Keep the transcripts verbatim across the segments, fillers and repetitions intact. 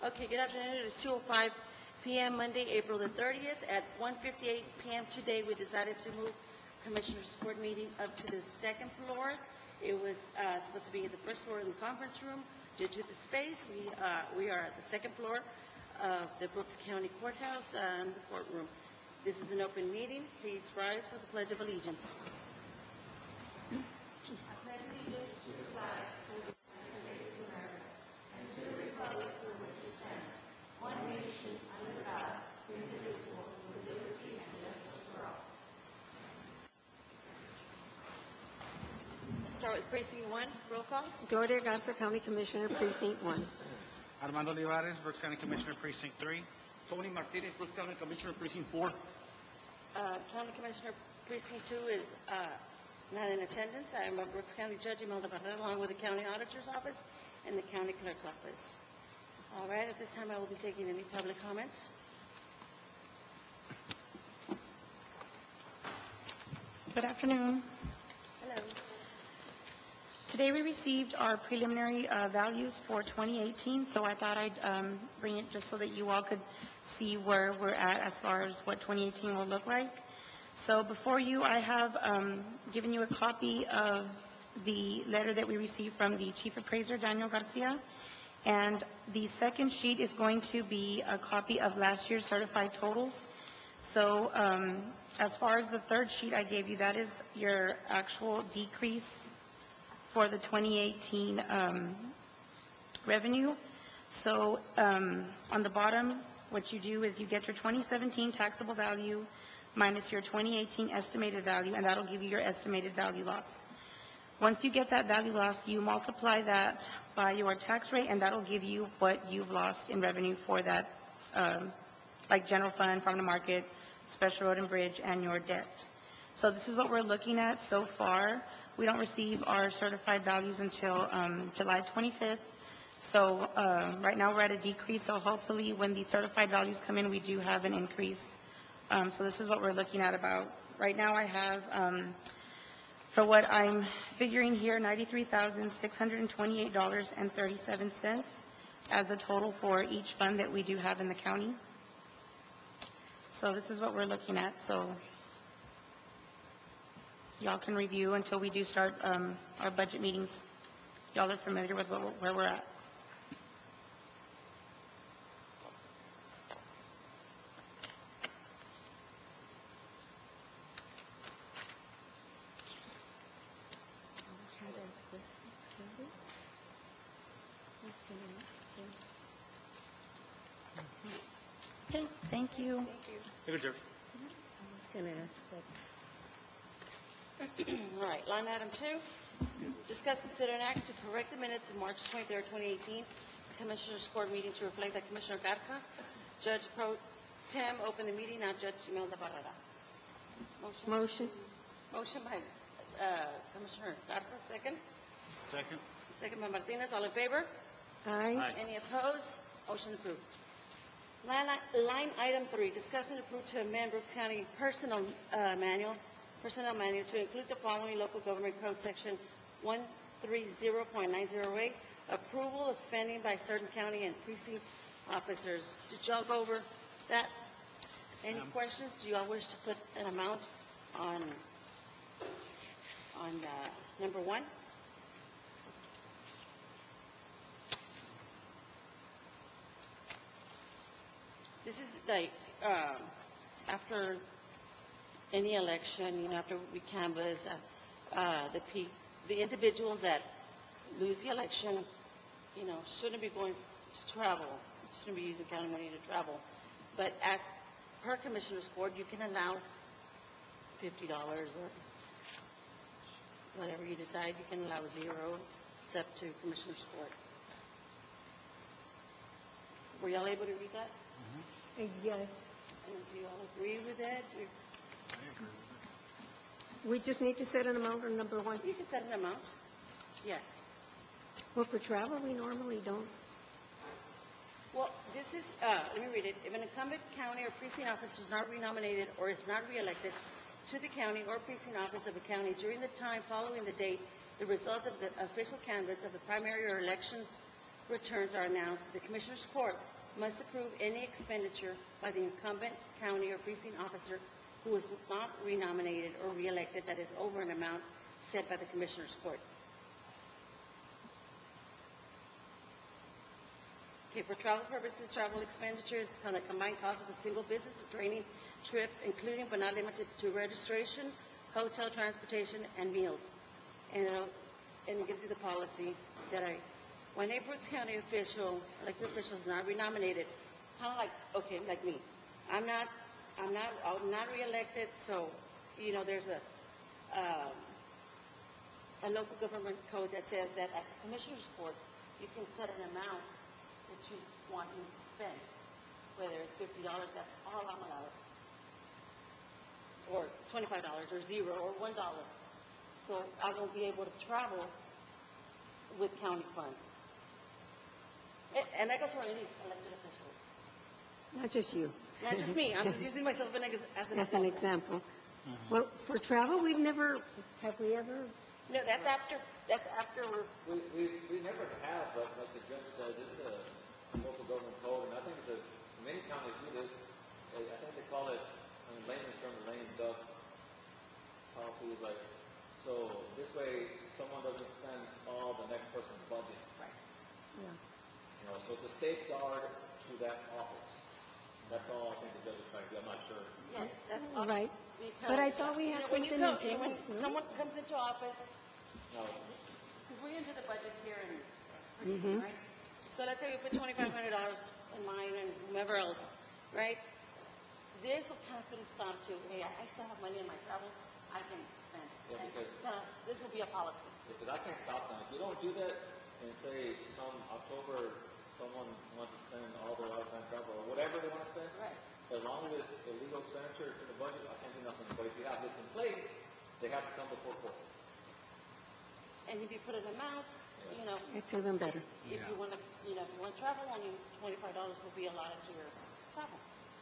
Okay, good afternoon. It's two oh five p m Monday, April the thirtieth. At one fifty-eight p m today, we decided to move Commissioners' Court meeting up to the second floor. It was uh, supposed to be in the first floor in the conference room. Due to the space, we, uh, we are at the second floor of the Brooks County Courthouse and the courtroom. This is an open meeting. Please rise for the Pledge of Allegiance. Start with precinct one, roll call. Gloria Garza, County Commissioner, Precinct one. Armando Olivares, Brooks County Commissioner, Precinct three. Tony Martinez, Brooks County Commissioner, Precinct four. Uh, County Commissioner Precinct two is uh, not in attendance. I am a Brooks County Judge, Imelda Barrera, along with the County Auditor's Office and the County Clerk's Office. All right, at this time, I will be taking any public comments. Good afternoon. Hello. Today we received our preliminary uh, values for twenty eighteen, so I thought I'd um, bring it just so that you all could see where we're at as far as what twenty eighteen will look like. So before you, I have um, given you a copy of the letter that we received from the Chief Appraiser, Daniel Garcia, and the second sheet is going to be a copy of last year's certified totals. So um, as far as the third sheet I gave you, that is your actual decrease for the twenty eighteen um, revenue. So um, on the bottom, what you do is you get your twenty seventeen taxable value minus your twenty eighteen estimated value, and that'll give you your estimated value loss. Once you get that value loss, you multiply that by your tax rate, and that'll give you what you've lost in revenue for that, um, like general fund, farm to market, special road and bridge, and your debt. So this is what we're looking at so far. We don't receive our certified values until um, July twenty-fifth. So uh, right now we're at a decrease, so hopefully when the certified values come in, we do have an increase. Um, so this is what we're looking at about. Right now I have, um, for what I'm figuring here, ninety-three thousand six hundred twenty-eight dollars and thirty-seven cents as a total for each fund that we do have in the county. So this is what we're looking at. So y'all can review until we do start um, our budget meetings. Y'all are familiar with what, where we're at. Okay, thank you. Thank you, Jerry. I was going to ask, but All right, line item two, discuss, consider, and act to correct the minutes of March twenty-third, twenty eighteen, Commissioners' Court meeting to reflect that Commissioner Garza, Judge Pro Tem, opened the meeting, now Judge Imelda Barrera. Motion? motion. Motion by uh, Commissioner Garza, second. Second. Second by Martinez, all in favor? Aye. Aye. Any opposed? Motion approved. Line, line item three, discuss and approve to amend Brooks County Personnel uh, Manual, Personnel Manual to include the following local government code section one thirty point nine oh eight, approval of spending by certain county and precinct officers. Did y'all go over that? Any Um, questions? Do y'all wish to put an amount on, on uh, number one? This is like, um, after any election, you know, after we canvass, uh, uh, the pe, the individuals that lose the election, you know, shouldn't be going to travel, shouldn't be using county money to travel. But as per Commissioner's Court, you can allow fifty dollars or whatever you decide. You can allow zero. It's up to Commissioner's Court. Were y'all able to read that? Uh, Yes. And do you all agree with that? You We just need to set an amount on number one. you can set an amount. Yes. Well, for travel, we normally don't. Well, this is, uh, let me read it. If an incumbent county or precinct officer is not renominated or is not reelected to the county or precinct office of a county during the time following the date the results of the official canvass of the primary or election returns are announced, the Commissioners' Court must approve any expenditure by the incumbent county or precinct officer who is not renominated or reelected that is over an amount set by the Commissioners Court. Okay, for travel purposes, travel expenditures on the combined cost of a single business or training trip, including but not limited to registration, hotel, transportation, and meals. And, uh, and it gives you the policy that I, when a Brooks County official, elected official is not renominated, kind of like, okay, like me, I'm not, I'm not, I'm not reelected, so, you know, there's a, um, a local government code that says that at the Commissioners Court, you can set an amount that you want me to spend, whether it's fifty dollars, that's all I'm allowed, or twenty-five dollars, or zero, or one dollar. So I won't be able to travel with county funds. A- And that goes for any elected official. Not just you. Not just me, I'm just using myself as an ex- as an As an example. example. Well, for travel, we've never, have we ever, No, that's after, that's after we're, We, we, we never have, but like the judge said, it's a local government code, and I think it's a, many counties do this. I I think they call it, in layman's term, the lame duck policy is like, so this way, someone doesn't spend all the next person's budget. yeah. You know, so it's a safeguard to that office. That's all I think the judge is trying to do, I'm not sure. yes, that's. Right. Because, But I thought we you had know, when you something come- in When place, no? someone comes into office, No, because we're into the budget here and, Mhm. right? So let's say we put twenty-five hundred dollars in mine and whomever else, right? This will kind of put a stop to, hey, I I still have money in my travel, I can spend. Yeah, And, because- uh, This will be a policy. because I can't stop them. If you don't do that, and say, come October, someone wants to spend all their out-of-town travel, or whatever they want to spend, Right. as long as it's illegal expenditure, it's in the budget, I can't do nothing. But if you have this in place, they have to come before court. And if you put an amount, you know, It's even better. if you want to, you know, if you want to travel, only twenty-five dollars will be allotted to your travel.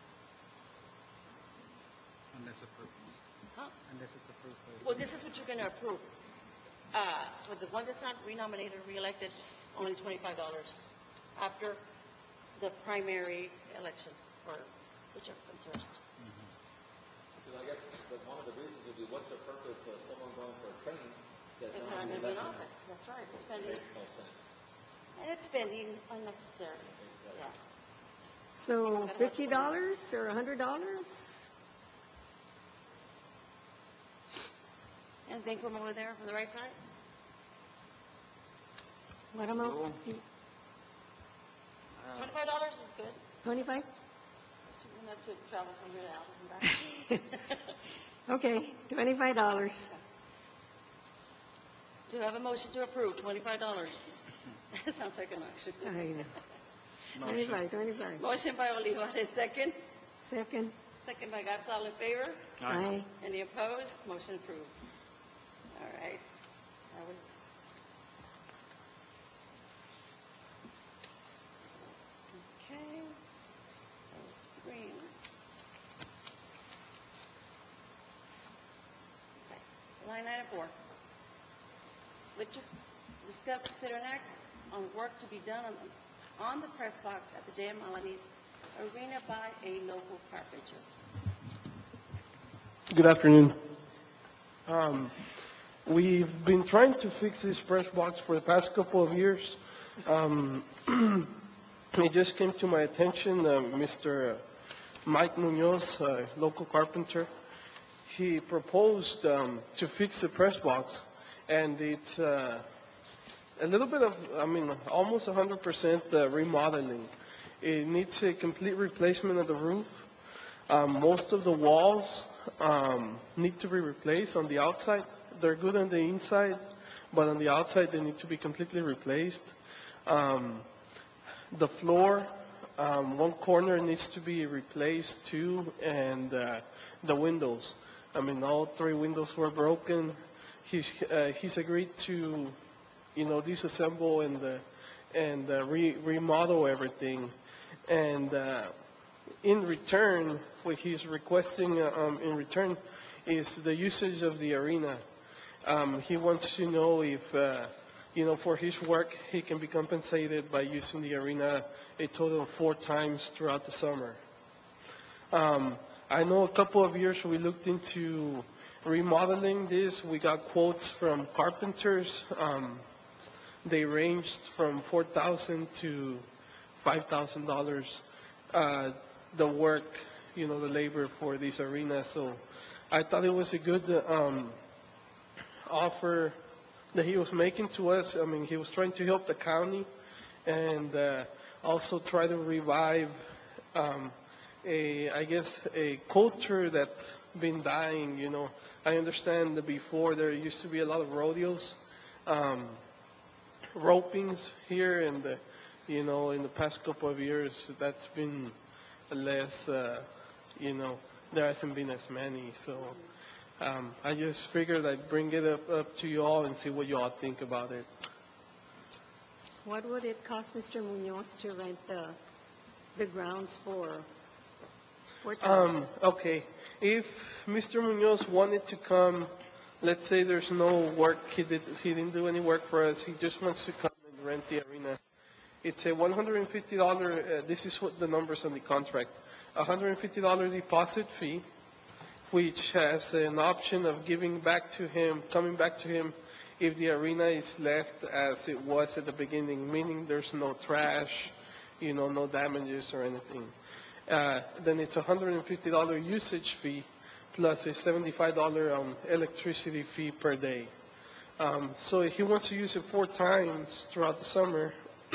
Unless approved. Huh? Unless it's approved. by the- Well, this is what you're going to approve. Uh, for the one that's not renominated or reelected, only twenty-five dollars after the primary election, or whichever comes first. Because I guess that one of the reasons would be, what's the purpose of someone going for a training that's If not not in in the an election? office, that's right, It spending, makes no sense. and it's spending unnecessarily, Exactly. yeah. So fifty dollars or a hundred dollars? Anything from over there, from the right side? What amount? Cool. Twenty-five dollars is good. Twenty-five? So you don't have to travel from here to Alvin and back. Okay, twenty-five dollars. Do you have a motion to approve, twenty-five dollars? Sounds like an auction. I know. Motion. Twenty-five, twenty-five. Motion by Olivares, second. Second? Second by Gatsa, all in favor? Aye. Any opposed? Motion approved. All right. That was. Okay. That was three. Okay. Line item four. Victor, discuss, consider an act on work to be done on, on the press box at the J M Alanis Arena by a local carpenter. Good afternoon. Um, we've been trying to fix this press box for the past couple of years. Um, it just came to my attention, uh, Mister Mike Munoz, uh, local carpenter, he proposed um, to fix the press box, and it's uh, a little bit of, I mean, almost one hundred percent uh, remodeling. It needs a complete replacement of the roof. Um, most of the walls um, need to be replaced on the outside. They're good on the inside, but on the outside they need to be completely replaced. Um, the floor, um, one corner needs to be replaced too, and uh, the windows. I mean, all three windows were broken. He's uh, he's agreed to, you know, disassemble and uh, and uh, re- remodel everything, and. Uh, In return, what he's requesting uh, um, in return is the usage of the arena. Um, he wants to know if, uh, you know, for his work, he can be compensated by using the arena a total of four times throughout the summer. Um, I know a couple of years we looked into remodeling this. We got quotes from carpenters. Um, they ranged from four thousand dollars to five thousand dollars. Uh, the work, you know, the labor for these arenas. So I thought it was a good um, offer that he was making to us. I mean, he was trying to help the county and uh, also try to revive um, a, I guess, a culture that's been dying. You know, I understand that before there used to be a lot of rodeos, um, ropings here, and uh, you know, in the past couple of years, that's been less. Uh, you know, there hasn't been as many. So um, I just figured I'd bring it up, up to you all and see what you all think about it. What would it cost Mister Munoz to rent the, the grounds for four times? Um, okay, if Mister Munoz wanted to come, let's say there's no work, he, did, he didn't do any work for us, he just wants to come and rent the arena. It's a one hundred fifty dollars, uh, this is what the numbers on the contract, one hundred fifty dollars deposit fee, which has an option of giving back to him, coming back to him if the arena is left as it was at the beginning, meaning there's no trash, you know, no damages or anything. Uh, then it's a one hundred fifty dollars usage fee plus a seventy-five dollars um, electricity fee per day. Um, so if he wants to use it four times throughout the summer,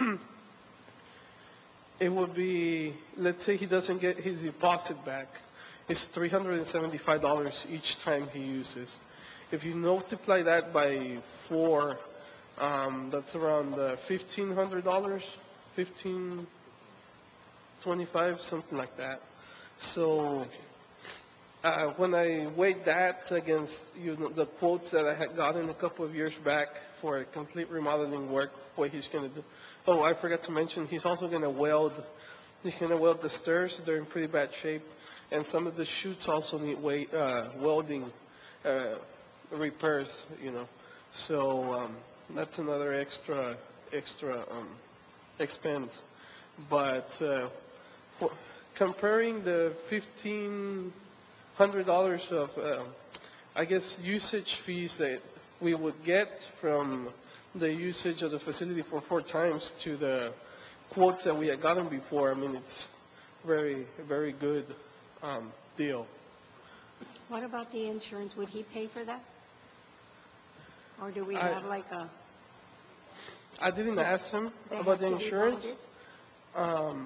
it would be, let's say he doesn't get his deposit back, it's three hundred seventy-five dollars each time he uses. If you multiply that by four, um, that's around uh, fifteen hundred dollars, fifteen twenty-five, something like that. So uh, when I weighed that against you know, the quotes that I had gotten a couple of years back for a complete remodeling work, what he's going to do. Oh, I forgot to mention, he's also going to weld. He's going to weld the stairs. They're in pretty bad shape. And some of the chutes also need wa- uh, welding uh, repairs, you know. So um, that's another extra, extra um, expense. But uh, for comparing the fifteen hundred dollars of, uh, I guess, usage fees that we would get from the usage of the facility for four times to the quotes that we had gotten before, I mean, it's very, very good um, deal. What about the insurance? Would he pay for that? Or do we I- have like a? I didn't ask him they about the have to be insurance. bonded? Um,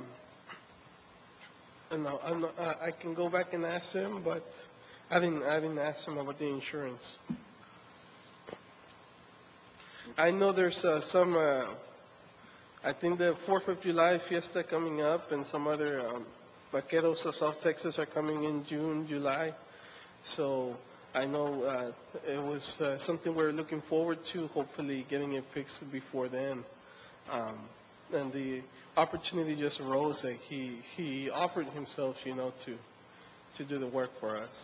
no, I'm not, uh, I can go back and ask him, but I didn't. I didn't ask him about the insurance. I know there's uh, some. Uh, I think the Fourth of July fiesta coming up, and some other um, vaqueros of South Texas are coming in June, July. So I know uh, it was uh, something we're looking forward to. Hopefully, getting it fixed before then. Um, and the opportunity just arose that he he offered himself, you know, to to do the work for us.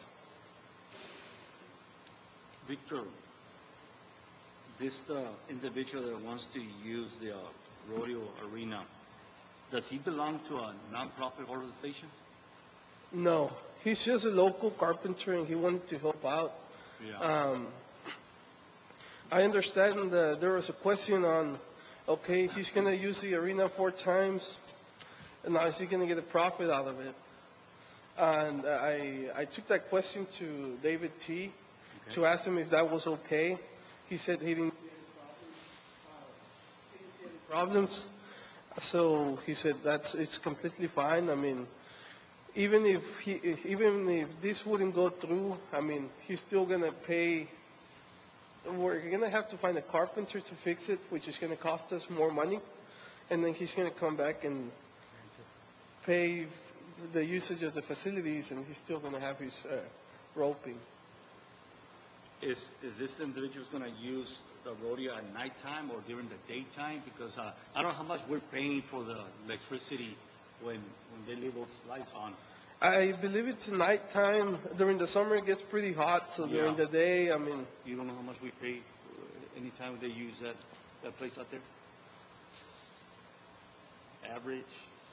Victor, this uh, individual that wants to use the uh, rodeo arena, does he belong to a nonprofit organization? No, he's just a local carpenter, and he wanted to help out. Yeah. Um, I understand uh, there was a question on, okay, he's going to use the arena four times, and now is he going to get a profit out of it? And I I took that question to David T. Okay. to ask him if that was okay. He said he didn't see any problems. So he said that's it's completely fine. I mean, even if he if- even if this wouldn't go through, I mean, he's still gonna pay. We're gonna have to find a carpenter to fix it, which is gonna cost us more money, and then he's gonna come back and pay the usage of the facilities, and he's still gonna have his uh, roping. Is, is this individual going to use the rodeo at nighttime or during the daytime? Because uh, I don't know how much we're paying for the electricity when, when they leave those lights on. I believe it's nighttime. During the summer, it gets pretty hot, so during Yeah. the day, I mean, You don't know how much we pay uh, anytime they use that, that place out there? Average?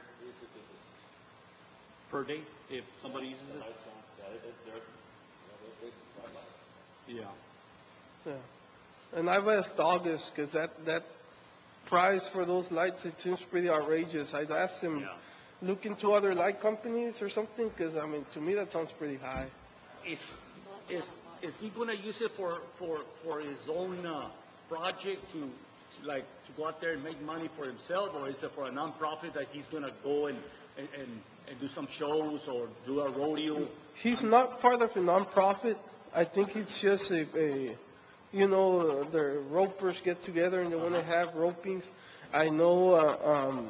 three, two fifty. per day if somebody uses The it? lights on, yeah, it- it's dirt, you know, they're big, bright lights. Yeah. Yeah. And I've asked August, because that, that price for those lights, it seems pretty outrageous. I'd asked him, Yeah. look into other light companies or something, because, I mean, to me, that sounds pretty high. Is, is, is he gonna use it for, for, for his own, uh, project to, like, to go out there and make money for himself, or is it for a nonprofit that he's gonna go and, and, and, and do some shows or do a rodeo? He's not part of a nonprofit. I think it's just a, a you know, the ropers get together and they want to have ropings. I know, uh, um,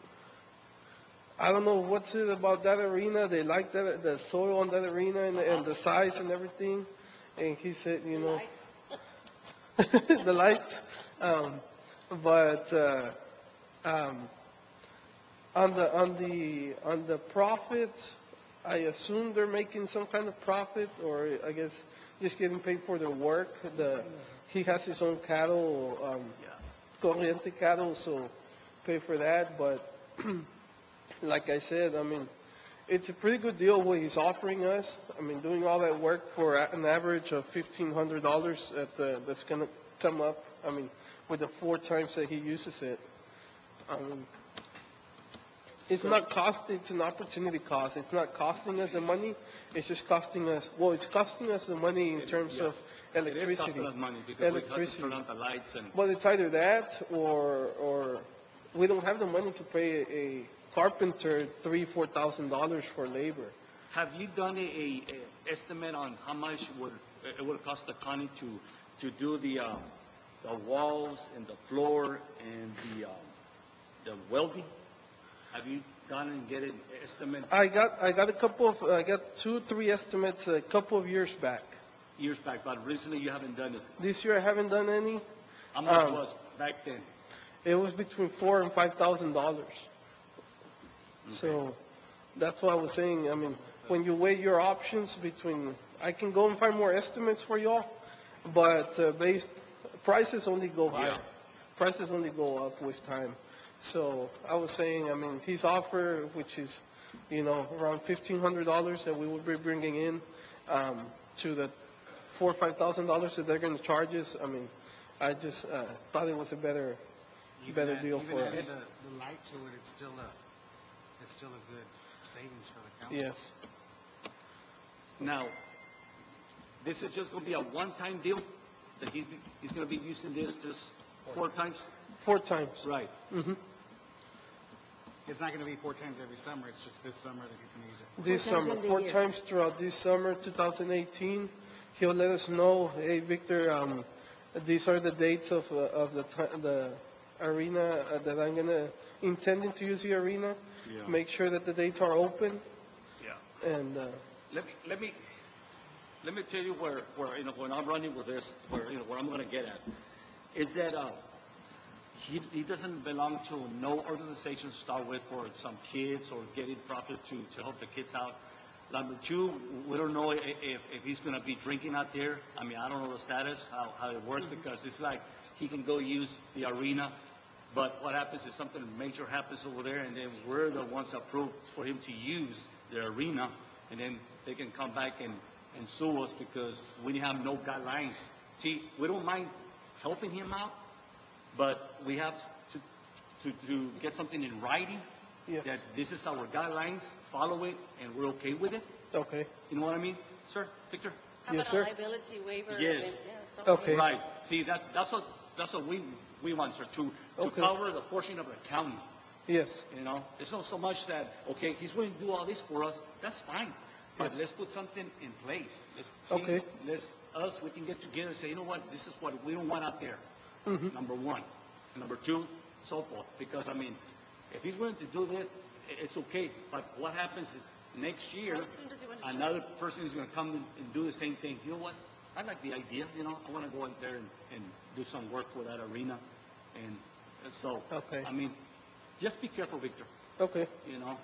I don't know what's it about that arena. They like that, the soil on that arena and, and the size and everything. And he said, you know, the lights. Um, but, uh, um, on the, on the, on the profit, I assume they're making some kind of profit, or I guess just getting paid for their work. The, he has his own cattle, um, corriente cattle, so pay for that. But like I said, I mean, it's a pretty good deal what he's offering us. I mean, doing all that work for a- an average of fifteen hundred dollars at the, that's gonna come up. I mean, with the four times that he uses it. Um, It's not cost, it's an opportunity cost. It's not costing us the money, it's just costing us, well, it's costing us the money in terms Yeah. of It is electricity. costing us money because we have to Electricity. turn on the lights and, Well, it's either that or, or we don't have the money to pay a, a carpenter three, four thousand dollars for labor. have you done a, a, a estimate on how much would, it would cost the county to, to do the, uh, the walls and the floor and the, uh, the welding? Have you gone and get an estimate I got, I got a couple of, I got two, three estimates a couple of years back. years back, but recently you haven't done it? This year I haven't done any. How much Um, was back then? It was between four and five thousand dollars. So that's what I was saying. I mean, when you weigh your options between, I can go and find more estimates for y'all, but uh, based prices only go higher. Prices only go up with time. So I was saying, I mean, his offer, which is, you know, around fifteen hundred dollars that we would be bringing in, um, to the four or five thousand dollars that they're going to charge us. I mean, I just uh, thought it was a better, better Even deal add- for Even us. adding the, the light to it, it's still a, it's still a good savings for the county. Yes. Now, this is just gonna be a one-time deal? That he's, he's gonna be using this just four times? Four times. Right. hmm It's not gonna be four times every summer, it's just this summer that he's gonna use it. This Four times summer, in the four year. times throughout this summer, two thousand eighteen. He'll let us know, hey, Victor, um, these are the dates of, uh, of the, ti- the arena uh, that I'm gonna, intending to use the arena. Yeah. Make sure that the dates are open Yeah. and, uh, Let me, let me, let me tell you where, where, you know, when I'm running with this, where, you know, where I'm gonna get at, is that, uh, he, he doesn't belong to no organization to start with for some kids or getting profit to, to help the kids out. Number two, we don't know if, if, if he's gonna be drinking out there. I mean, I don't know the status, how, how it works, because it's like, he can go use the arena, but what happens is something major happens over there, and then we're the ones approved for him to use the arena, and then they can come back and, and sue us because we have no guidelines. See, we don't mind helping him out, but we have to, to, to get something in writing, Yes. that this is our guidelines, follow it, and we're okay with it. okay. You know what I mean? Sir, Victor? How Yes, about sir. a liability waiver? Yes. and, yeah, something? Okay. Right. See, that's, that's what, that's what we, we want, sir, to, to Okay. cover the portion of the county. Yes. You know, it's not so much that, okay, he's going to do all this for us, that's fine. But Yes. let's put something in place. Let's see, Okay. let's, us, we can get together and say, you know what, this is what we don't want out there. Mhm. Number one. Number two, so forth. Because, I mean, if he's willing to do that, i- it's okay. But what happens is next year, How soon does he want to start? another person is going to come and, and do the same thing. You know what? I like the idea, you know, I want to go out there and, and do some work for that arena. And uh, so, Okay. I mean, just be careful, Victor, Okay. you know?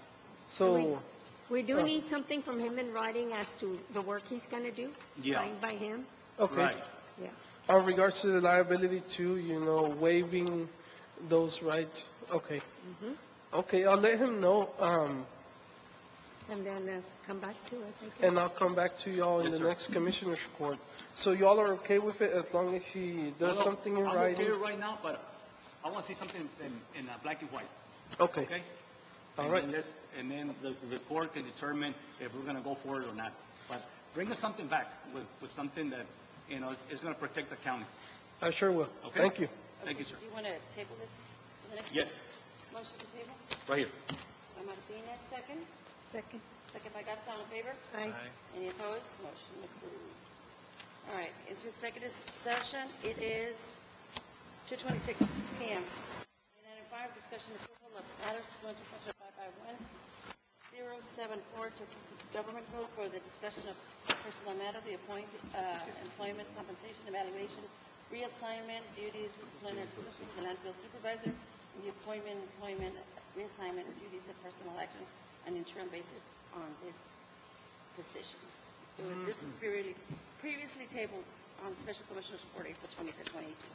So, We do Oh. need something from him in writing as to the work he's gonna do, Yeah. signed by him. okay. Right. Yeah. On regards to the liability too, you know, waiving those rights, okay. Okay, I'll let him know, um, And then uh, come back to us, I guess. and I'll come back to y'all in Yes, the sir. next commissioners court. So y'all are okay with it as long as he does Well, something in I'm writing? okay right now, but I want to see something in, in uh, black and white, Okay, okay? all And right. then let's- And then the, the court can determine if we're gonna go for it or not. But bring us something back with, with something that, you know, is, is gonna protect the county. I sure will. Okay. Thank you. Thank you, sir. Do you want to table this? to the next- Yes, Motion to table? right here. By Martinez, second. Second. Second by Garza, all in favor? Aye. Any opposed? Motion approved. All right, into executive session, it is two twenty-six P M. Item five, discussion of approval of matters pursuant to section five five one zero seven four Texas Government Code for the discussion of personnel matter, the appoint, uh, employment, compensation, evaluation, reassignment, duties, disciplinary positions, the landfill supervisor, and the appointment, employment, reassignment, and duties of personnel action on an interim basis on this position. So this was previously, previously tabled on Special Commissioners Report April twenty-fifth, twenty eighteen.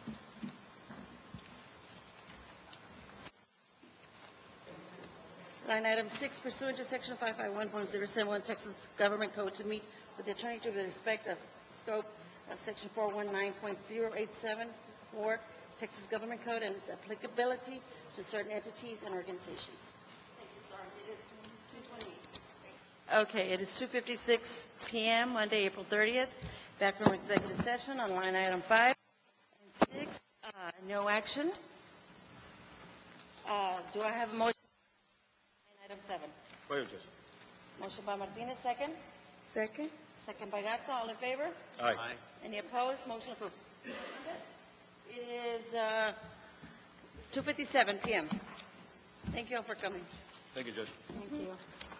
Line item six, pursuant to section five five one point zero seven one Texas Government Code to meet with the attorney to the respect of scope of section four one nine point zero eight seven four Texas Government Code and its applicability to certain entities and organizations. Okay, it is two fifty-six P M, Monday, April thirtieth, back from executive session on line item five and six, uh, no action. Uh, do I have a motion? Line item seven. Right here, Judge. Motion by Martinez, second. Second. Second by Garza, all in favor? Aye. Any opposed? Motion approved. It is, uh, two fifty-seven P M. Thank you all for coming. Thank you, Judge. Thank you.